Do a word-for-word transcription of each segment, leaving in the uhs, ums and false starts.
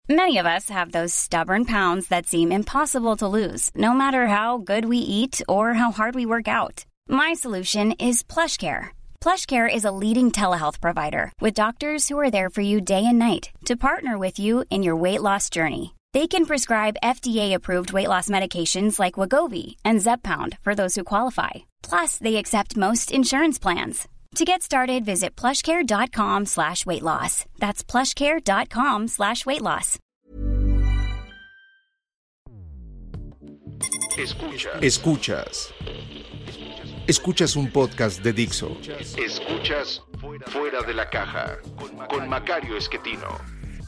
Many of us have those stubborn pounds that seem impossible to lose, no matter how good we eat or how hard we work out. My solution is PlushCare. PlushCare is a leading telehealth provider with doctors who are there for you day and night to partner with you in your weight loss journey. They can prescribe F D A-approved weight loss medications like Wegovy and Zepbound for those who qualify. Plus, they accept most insurance plans. To get started, visit plushcare.com slash weight loss. That's plushcare.com slash weight loss. Escuchas. Escuchas. Escuchas un podcast de Dixo. Escuchas Fuera de la Caja con Macario Esquetino.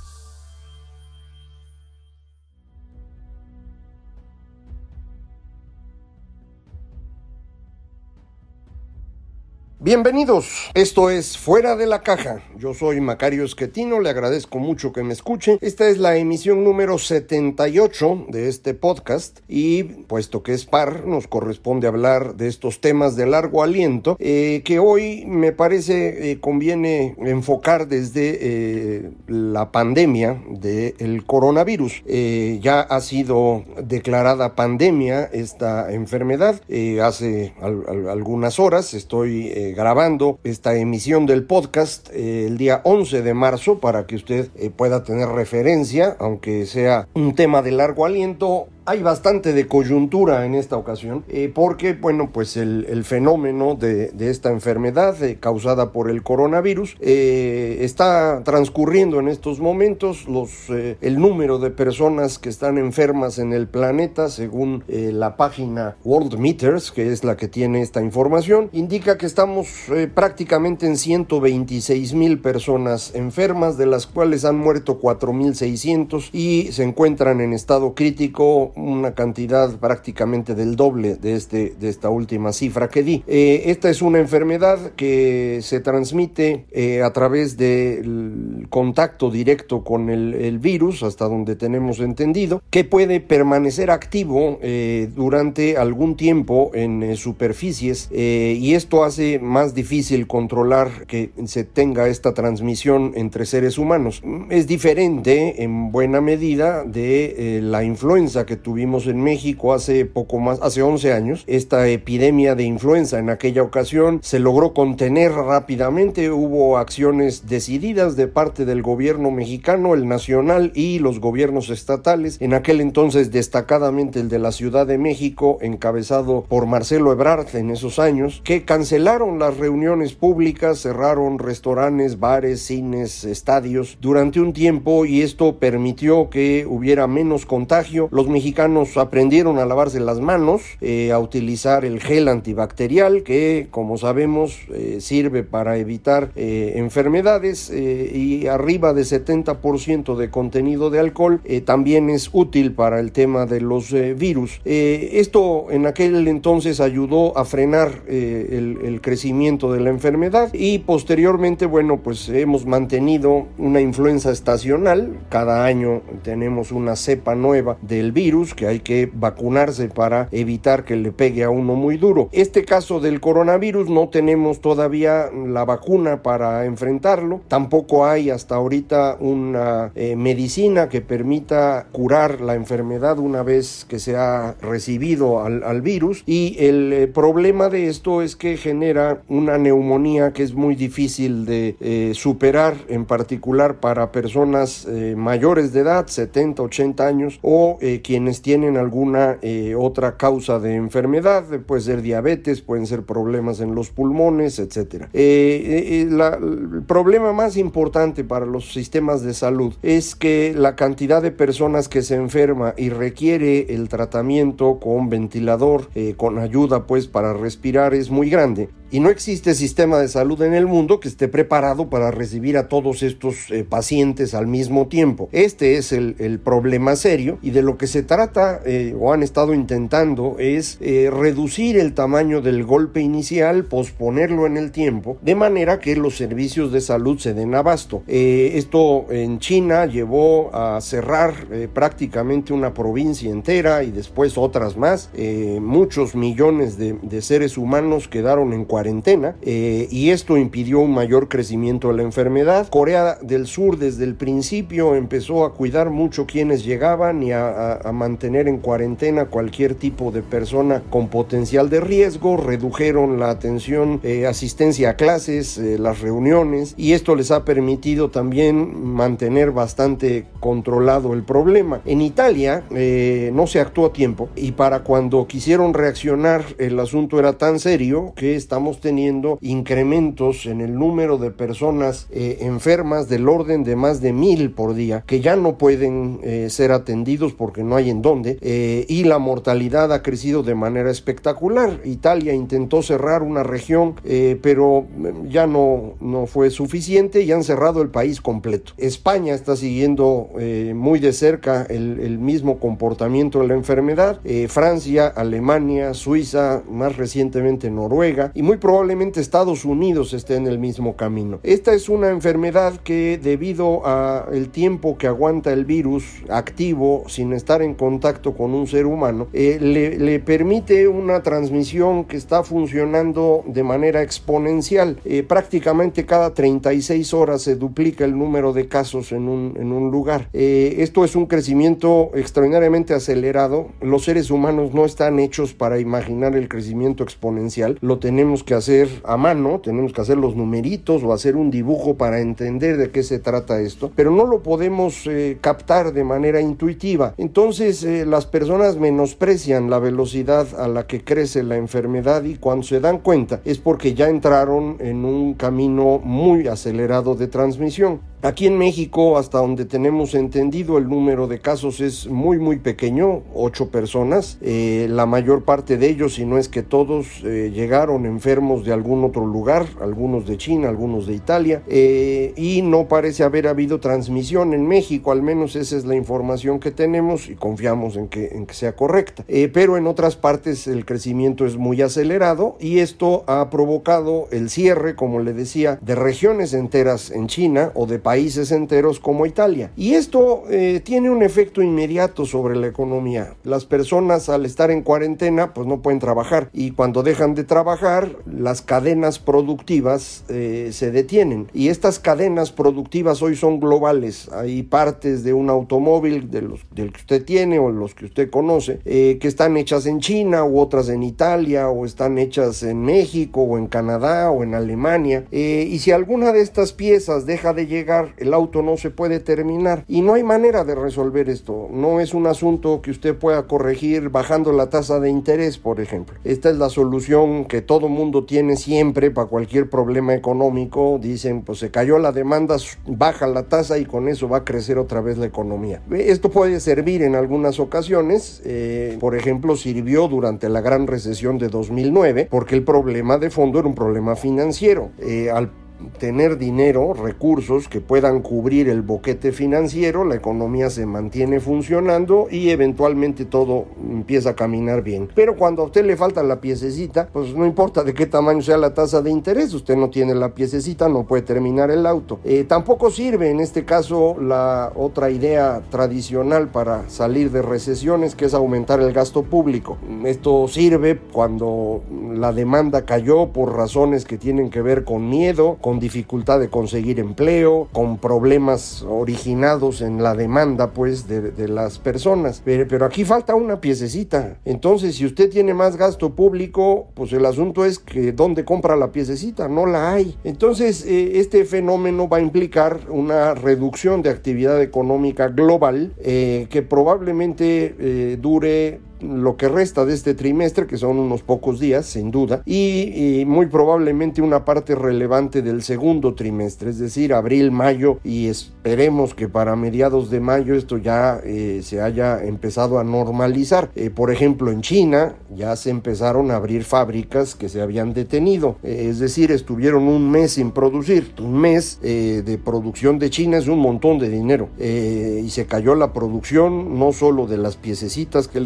Bienvenidos, esto es Fuera de la Caja. Yo soy Macario Esquetino, le agradezco mucho que me escuche. Esta es la emisión número setenta y ocho de este podcast y puesto que es par, nos corresponde hablar de estos temas de largo aliento eh, que hoy me parece eh, conviene enfocar desde eh, la pandemia del coronavirus. Eh, ya ha sido declarada pandemia esta enfermedad. Eh, hace al, al, algunas horas estoy eh, grabando esta emisión del podcast eh, el día once de marzo para que usted eh, pueda tener referencia, aunque sea un tema de largo aliento. Hay bastante de coyuntura en esta ocasión eh, porque, bueno, pues el, el fenómeno de, de esta enfermedad eh, causada por el coronavirus eh, está transcurriendo en estos momentos. Los, eh, el número de personas que están enfermas en el planeta, según eh, la página Worldometers, que es la que tiene esta información, indica que estamos eh, prácticamente en ciento veintiséis mil personas enfermas, de las cuales han muerto cuatro mil seiscientos y se encuentran en estado crítico una cantidad prácticamente del doble de, este, de esta última cifra que di. Eh, esta es una enfermedad que se transmite eh, a través del contacto directo con el, el virus, hasta donde tenemos entendido, que puede permanecer activo eh, durante algún tiempo en eh, superficies eh, y esto hace más difícil controlar que se tenga esta transmisión entre seres humanos. Es diferente en buena medida de eh, la influenza que tuvimos en México hace poco más, hace once años. Esta epidemia de influenza en aquella ocasión se logró contener rápidamente. Hubo acciones decididas de parte del gobierno mexicano, el nacional y los gobiernos estatales, en aquel entonces destacadamente el de la Ciudad de México, encabezado por Marcelo Ebrard en esos años, que cancelaron las reuniones públicas, cerraron restaurantes, bares, cines, estadios durante un tiempo y esto permitió que hubiera menos contagio. Los mexicanos aprendieron a lavarse las manos, eh, a utilizar el gel antibacterial que, como sabemos, eh, sirve para evitar eh, enfermedades eh, y arriba de setenta por ciento de contenido de alcohol eh, también es útil para el tema de los eh, virus. Eh, esto en aquel entonces ayudó a frenar eh, el, el crecimiento de la enfermedad y posteriormente, bueno, pues hemos mantenido una influenza estacional. Cada año tenemos una cepa nueva del virus que hay que vacunarse para evitar que le pegue a uno muy duro. Este caso del coronavirus no tenemos todavía la vacuna para enfrentarlo, tampoco hay hasta ahorita una eh, medicina que permita curar la enfermedad una vez que se ha recibido al, al virus y el eh, problema de esto es que genera una neumonía que es muy difícil de eh, superar, en particular para personas eh, mayores de edad, setenta, ochenta años o eh, quienes tienen alguna eh, otra causa de enfermedad, puede ser diabetes, pueden ser problemas en los pulmones, etcétera. Eh, eh, la, el problema más importante para los sistemas de salud es que la cantidad de personas que se enferma y requiere el tratamiento con ventilador, eh, con ayuda pues para respirar es muy grande. Y no existe sistema de salud en el mundo que esté preparado para recibir a todos estos eh, pacientes al mismo tiempo. Este es el, el problema serio y de lo que se trata eh, o han estado intentando es eh, reducir el tamaño del golpe inicial, posponerlo en el tiempo, de manera que los servicios de salud se den abasto. Eh, esto en China llevó a cerrar eh, prácticamente una provincia entera y después otras más. Eh, muchos millones de, de seres humanos quedaron en cuarentena cuarentena eh, y esto impidió un mayor crecimiento de la enfermedad. Corea del Sur desde el principio empezó a cuidar mucho quienes llegaban y a, a, a mantener en cuarentena cualquier tipo de persona con potencial de riesgo. Redujeron la atención, eh, asistencia a clases, eh, las reuniones, y esto les ha permitido también mantener bastante controlado el problema. En Italia eh, no se actuó a tiempo y para cuando quisieron reaccionar el asunto era tan serio que estamos teniendo incrementos en el número de personas eh, enfermas del orden de más de mil por día que ya no pueden eh, ser atendidos porque no hay en dónde, eh, y la mortalidad ha crecido de manera espectacular. Italia intentó cerrar una región eh, pero ya no, no fue suficiente y han cerrado el país completo. España está siguiendo eh, muy de cerca el, el mismo comportamiento de la enfermedad. eh, Francia, Alemania, Suiza, más recientemente Noruega y muy probablemente Estados Unidos esté en el mismo camino. Esta es una enfermedad que debido a el tiempo que aguanta el virus activo sin estar en contacto con un ser humano, eh, le, le permite una transmisión que está funcionando de manera exponencial. Eh, prácticamente cada treinta y seis horas se duplica el número de casos en un, en un lugar. Eh, esto es un crecimiento extraordinariamente acelerado. Los seres humanos no están hechos para imaginar el crecimiento exponencial. Lo tenemos que hacer a mano, tenemos que hacer los numeritos o hacer un dibujo para entender de qué se trata esto, pero no lo podemos eh, captar de manera intuitiva. Entonces eh, las personas menosprecian la velocidad a la que crece la enfermedad y cuando se dan cuenta es porque ya entraron en un camino muy acelerado de transmisión. Aquí en México, hasta donde tenemos entendido, el número de casos es muy muy pequeño, ocho personas. Eh, la mayor parte de ellos, si no es que todos, eh, llegaron enfermos de algún otro lugar, algunos de China, algunos de Italia, eh, y no parece haber habido transmisión en México, al menos esa es la información que tenemos y confiamos en que, en que sea correcta. Eh, pero en otras partes el crecimiento es muy acelerado y esto ha provocado el cierre, como le decía, de regiones enteras en China o de países enteros como Italia. Y esto eh, tiene un efecto inmediato sobre la economía. Las personas al estar en cuarentena pues no pueden trabajar y cuando dejan de trabajar las cadenas productivas eh, se detienen y estas cadenas productivas hoy son globales. Hay partes de un automóvil de los, del que usted tiene o los que usted conoce eh, que están hechas en China u otras en Italia o están hechas en México o en Canadá o en Alemania eh, y si alguna de estas piezas deja de llegar, el auto no se puede terminar y no hay manera de resolver esto. No es un asunto que usted pueda corregir bajando la tasa de interés, por ejemplo. Esta es la solución que todo mundo tiene siempre para cualquier problema económico. Dicen, pues se cayó la demanda, baja la tasa y con eso va a crecer otra vez la economía. Esto puede servir en algunas ocasiones. Eh, por ejemplo, sirvió durante la gran recesión de dos mil nueve porque el problema de fondo era un problema financiero. Eh, al tener dinero, recursos que puedan cubrir el boquete financiero, la economía se mantiene funcionando y eventualmente todo empieza a caminar bien. Pero cuando a usted le falta la piececita, pues no importa de qué tamaño sea la tasa de interés, usted no tiene la piececita, no puede terminar el auto. Eh, tampoco sirve en este caso la otra idea tradicional para salir de recesiones, que es aumentar el gasto público. Esto sirve cuando la demanda cayó por razones que tienen que ver con miedo, con con dificultad de conseguir empleo, con problemas originados en la demanda pues de, de las personas, pero, pero aquí falta una piececita. Entonces si usted tiene más gasto público, pues el asunto es que ¿dónde compra la piececita? No la hay. Entonces eh, este fenómeno va a implicar una reducción de actividad económica global eh, que probablemente eh, dure lo que resta de este trimestre, que son unos pocos días, sin duda, y, y muy probablemente una parte relevante del segundo trimestre, es decir, abril, mayo, y esperemos que para mediados de mayo esto ya eh, se haya empezado a normalizar. Eh, por ejemplo, en China ya se empezaron a abrir fábricas que se habían detenido, eh, es decir, estuvieron un mes sin producir. Un mes eh, de producción de China es un montón de dinero, eh, y se cayó la producción no solo de las piececitas que les decía,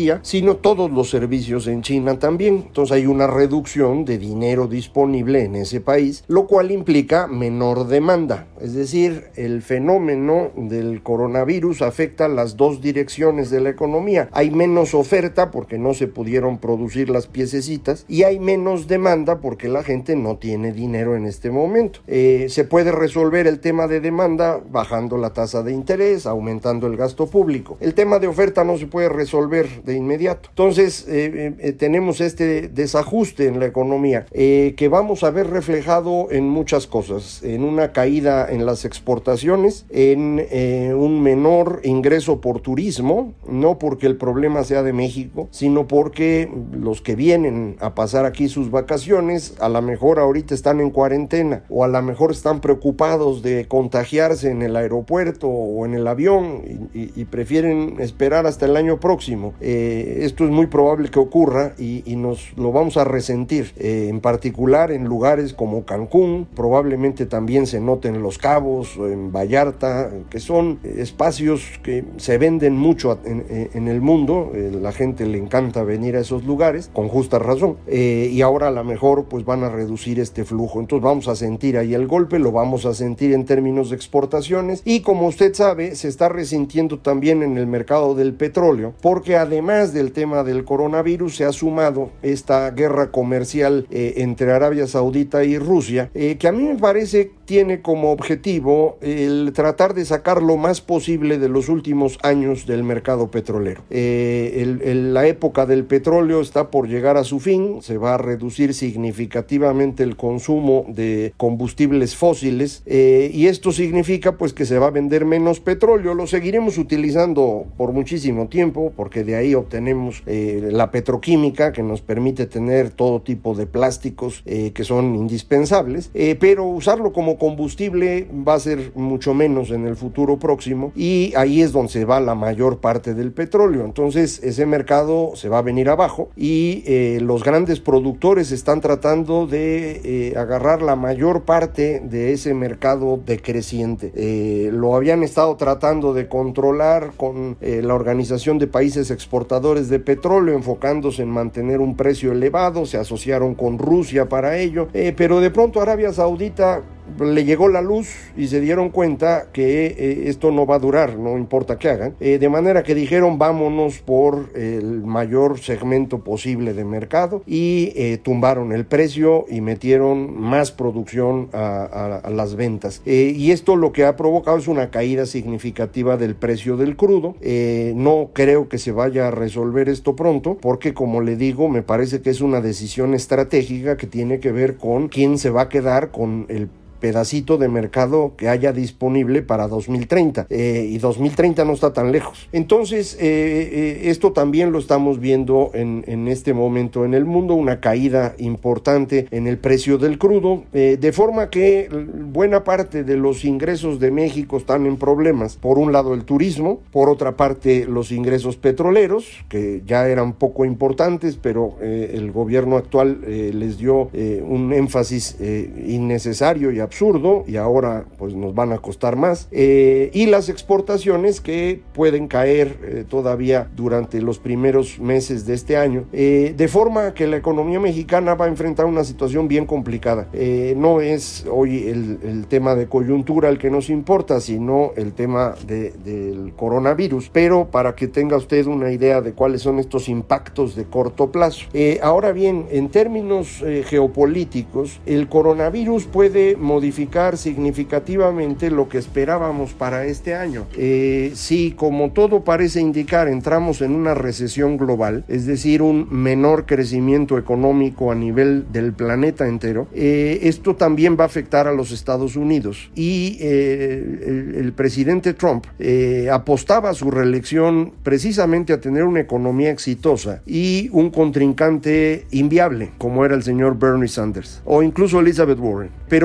mercancía, sino todos los servicios en China también. Entonces hay una reducción de dinero disponible en ese país, lo cual implica menor demanda. Es decir, el fenómeno del coronavirus afecta las dos direcciones de la economía. Hay menos oferta porque no se pudieron producir las piececitas y hay menos demanda porque la gente no tiene dinero en este momento. Eh, se puede resolver el tema de demanda bajando la tasa de interés, aumentando el gasto público. El tema de oferta no se puede resolver de inmediato. Entonces eh, eh, tenemos este desajuste en la economía eh, que vamos a ver reflejado en muchas cosas, en una caída en las exportaciones, en eh, un menor ingreso por turismo, no porque el problema sea de México, sino porque los que vienen a pasar aquí sus vacaciones a lo mejor ahorita están en cuarentena o a lo mejor están preocupados de contagiarse en el aeropuerto o en el avión y, y, y prefieren esperar hasta el año próximo. Eh, esto es muy probable que ocurra y, y nos lo vamos a resentir, eh, en particular en lugares como Cancún, probablemente también se note en Los Cabos o en Vallarta, que son espacios que se venden mucho en, en el mundo. Eh, la gente le encanta venir a esos lugares, con justa razón, eh, y ahora a lo mejor pues van a reducir este flujo. Entonces vamos a sentir ahí el golpe, lo vamos a sentir en términos de exportaciones y, como usted sabe, se está resintiendo también en el mercado del petróleo, porque además del tema del coronavirus se ha sumado esta guerra comercial eh, entre Arabia Saudita y Rusia, eh, que a mí me parece tiene como objetivo el tratar de sacar lo más posible de los últimos años del mercado petrolero. Eh, el, el, la época del petróleo está por llegar a su fin, se va a reducir significativamente el consumo de combustibles fósiles eh, y esto significa pues que se va a vender menos petróleo. Lo seguiremos utilizando por muchísimo tiempo porque de ahí obtenemos eh, la petroquímica que nos permite tener todo tipo de plásticos eh, que son indispensables, eh, pero usarlo como combustible va a ser mucho menos en el futuro próximo y ahí es donde se va la mayor parte del petróleo. Entonces ese mercado se va a venir abajo y eh, los grandes productores están tratando de eh, agarrar la mayor parte de ese mercado decreciente. Eh, lo habían estado tratando de controlar con eh, la Organización de Países Exportadores de Petróleo, enfocándose en mantener un precio elevado, se asociaron con Rusia para ello, eh, pero de pronto Arabia Saudita le llegó la luz y se dieron cuenta que eh, esto no va a durar, no importa qué hagan, eh, de manera que dijeron vámonos por el mayor segmento posible de mercado y eh, tumbaron el precio y metieron más producción a, a, a las ventas, eh, y esto lo que ha provocado es una caída significativa del precio del crudo. Eh, no creo que se vaya a resolver esto pronto porque, como le digo, me parece que es una decisión estratégica que tiene que ver con quién se va a quedar con el pedacito de mercado que haya disponible para dos mil treinta, eh, y dos mil treinta no está tan lejos. Entonces eh, eh, esto también lo estamos viendo en, en este momento en el mundo, una caída importante en el precio del crudo, eh, de forma que buena parte de los ingresos de México están en problemas. Por un lado el turismo, por otra parte los ingresos petroleros, que ya eran poco importantes, pero eh, el gobierno actual eh, les dio eh, un énfasis eh, innecesario y absurdo, y ahora pues nos van a costar más, eh, y las exportaciones que pueden caer eh, todavía durante los primeros meses de este año, eh, de forma que la economía mexicana va a enfrentar una situación bien complicada. Eh, no es hoy el, el tema de coyuntura el que nos importa, sino el tema de, del coronavirus, pero para que tenga usted una idea de cuáles son estos impactos de corto plazo. Eh, ahora bien, en términos eh, geopolíticos, el coronavirus puede modificar significativamente lo que esperábamos para este año. Eh, si, como todo parece indicar, entramos en una recesión global, es decir, un menor crecimiento económico a nivel del planeta entero, eh, esto también va a afectar a los Estados Unidos. Y eh, el, el presidente Trump eh, apostaba a su reelección precisamente a tener una economía exitosa y un contrincante inviable, como era el señor Bernie Sanders o incluso Elizabeth Warren. Pero ninguno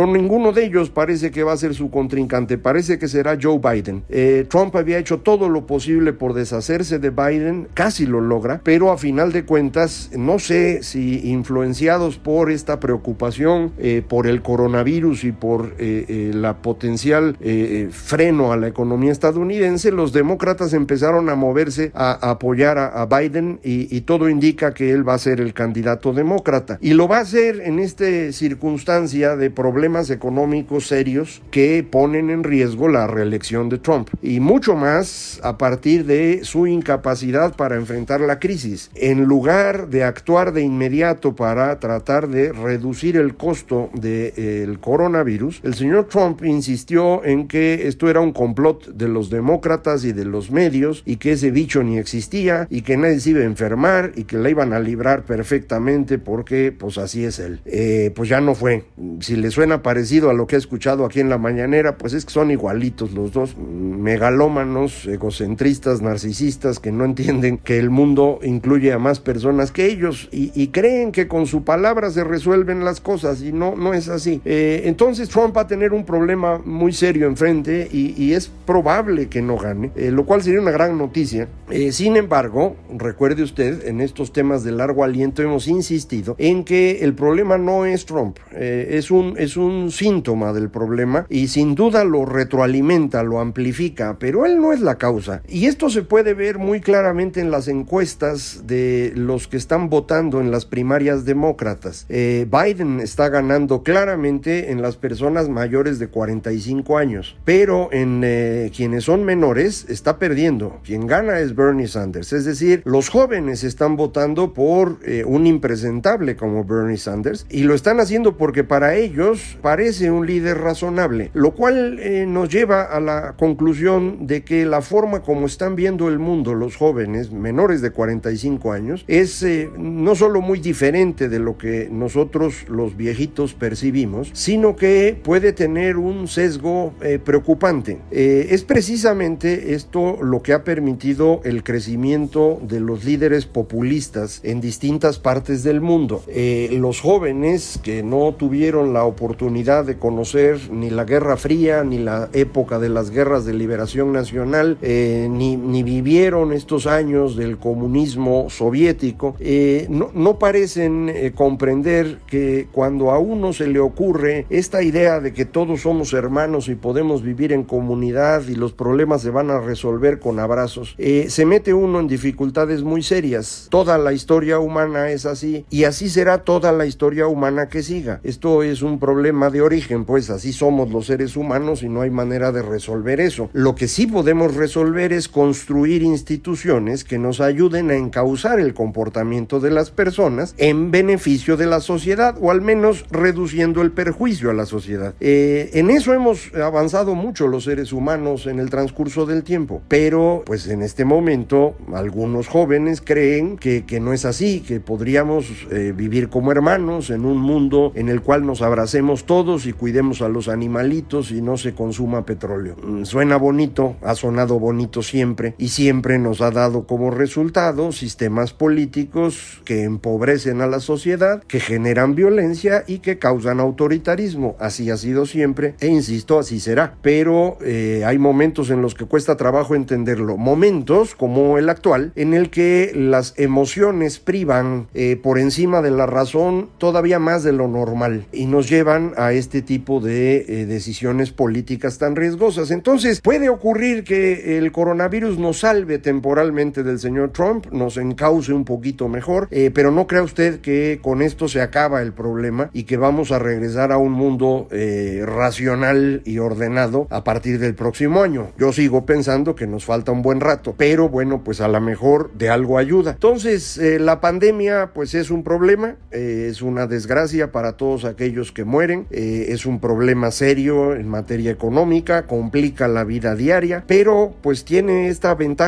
uno de ellos parece que va a ser su contrincante, parece que será Joe Biden. Eh, Trump había hecho todo lo posible por deshacerse de Biden, casi lo logra, pero a final de cuentas, no sé si influenciados por esta preocupación eh, por el coronavirus y por eh, eh, la potencial eh, freno a la economía estadounidense, los demócratas empezaron a moverse a, a apoyar a, a Biden y, y todo indica que él va a ser el candidato demócrata. Y lo va a hacer en esta circunstancia de problemas económicos serios que ponen en riesgo la reelección de Trump. Y mucho más a partir de su incapacidad para enfrentar la crisis. En lugar de actuar de inmediato para tratar de reducir el costo del de, coronavirus, el señor Trump insistió en que esto era un complot de los demócratas y de los medios y que ese bicho ni existía y que nadie se iba a enfermar y que la iban a librar perfectamente porque pues así es él. Eh, pues ya no fue. Si le suena parecido a lo que he escuchado aquí en la mañanera, pues es que son igualitos los dos, megalómanos, egocentristas, narcisistas que no entienden que el mundo incluye a más personas que ellos y, y creen que con su palabra se resuelven las cosas y no, no es así. Eh, entonces Trump va a tener un problema muy serio enfrente y, y es probable que no gane, eh, lo cual sería una gran noticia. Eh, sin embargo, recuerde usted, en estos temas de largo aliento hemos insistido en que el problema no es Trump, eh, es un, es un síntoma del problema y sin duda lo retroalimenta, lo amplifica, pero él no es la causa. Y esto se puede ver muy claramente en las encuestas de los que están votando en las primarias demócratas. Eh, Biden está ganando claramente en las personas mayores de cuarenta y cinco años, pero en eh, quienes son menores está perdiendo. Quien gana es Bernie Sanders, es decir, los jóvenes están votando por eh, un impresentable como Bernie Sanders y lo están haciendo porque para ellos parece un líder razonable, lo cual eh, nos lleva a la conclusión de que la forma como están viendo el mundo los jóvenes menores de cuarenta y cinco años es eh, no solo muy diferente de lo que nosotros los viejitos percibimos, sino que puede tener un sesgo eh, preocupante. Eh, es precisamente esto lo que ha permitido el crecimiento de los líderes populistas en distintas partes del mundo. Eh, los jóvenes que no tuvieron la oportunidad de conocer ni la Guerra Fría, ni la época de las guerras de liberación nacional, eh, ni, ni vivieron estos años del comunismo soviético, eh, no, no parecen eh, comprender que cuando a uno se le ocurre esta idea de que todos somos hermanos y podemos vivir en comunidad y los problemas se van a resolver con abrazos, eh, se mete uno en dificultades muy serias. Toda la historia humana es así y así será toda la historia humana que siga. Esto es un problema de origen, pues así somos los seres humanos y no hay manera de resolver eso. Lo que sí podemos resolver es construir instituciones que nos ayuden a encauzar el comportamiento de las personas en beneficio de la sociedad o al menos reduciendo el perjuicio a la sociedad. Eh, en eso hemos avanzado mucho los seres humanos en el transcurso del tiempo, pero pues en este momento algunos jóvenes creen que, que no es así, que podríamos eh, vivir como hermanos en un mundo en el cual nos abracemos todos y cuidemos a los animalitos y no se consuma petróleo. Suena bonito, ha sonado bonito siempre y siempre nos ha dado como resultado sistemas políticos que empobrecen a la sociedad, que generan violencia y que causan autoritarismo. Así ha sido siempre e insisto, así será. Pero eh, hay momentos en los que cuesta trabajo entenderlo. Momentos como el actual en el que las emociones privan eh, por encima de la razón todavía más de lo normal y nos llevan a este tipo de eh, decisiones políticas tan riesgosas. Entonces puede ocurrir que el coronavirus nos salve temporalmente del señor Trump, nos encauce un poquito mejor, eh, pero no crea usted que con esto se acaba el problema y que vamos a regresar a un mundo eh, racional y ordenado a partir del próximo año. Yo sigo pensando que nos falta un buen rato, pero bueno, pues a lo mejor de algo ayuda. Entonces eh, la pandemia pues es un problema, eh, es una desgracia para todos aquellos que mueren, eh, es un problema serio en materia económica, complica la vida diaria, pero pues tiene esta ventaja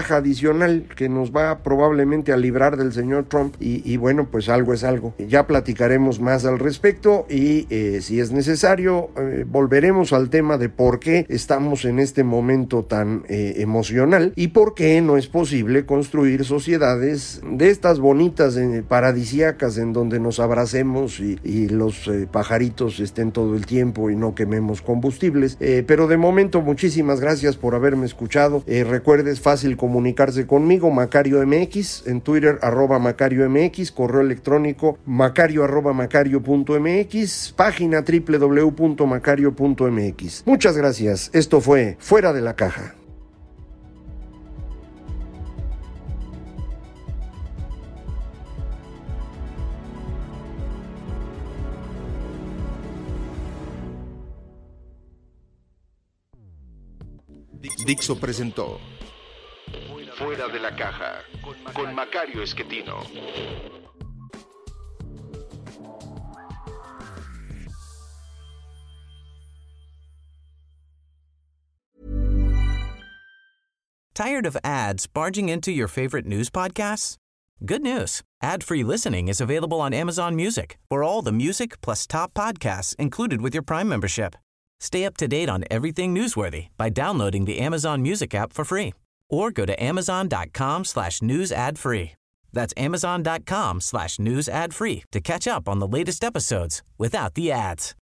ventaja adicional que nos va probablemente a librar del señor Trump y, y bueno, pues algo es algo. Ya platicaremos más al respecto y eh, si es necesario eh, volveremos al tema de por qué estamos en este momento tan eh, emocional y por qué no es posible construir sociedades de estas bonitas, eh, paradisíacas, en donde nos abracemos y, y los eh, pajaritos estén todo el tiempo y no quememos combustibles. Eh, pero de momento, muchísimas gracias por haberme escuchado. Eh, recuerde, es fácil comunicarse conmigo, Macario M X, en Twitter, arroba Macario M X, correo electrónico macario arroba macario punto m x, página doble u doble u doble u punto macario punto m x. Muchas gracias. Esto fue Fuera de la Caja. Dixo presentó Fuera de la Caja con Macario Esquetino. Tired of ads barging into your favorite news podcasts? Good news. Ad-free listening is available on Amazon Music for all the music plus top podcasts included with your Prime membership. Stay up to date on everything newsworthy by downloading the Amazon Music app for free or go to amazon.com slash news ad free. That's amazon.com slash news ad free to catch up on the latest episodes without the ads.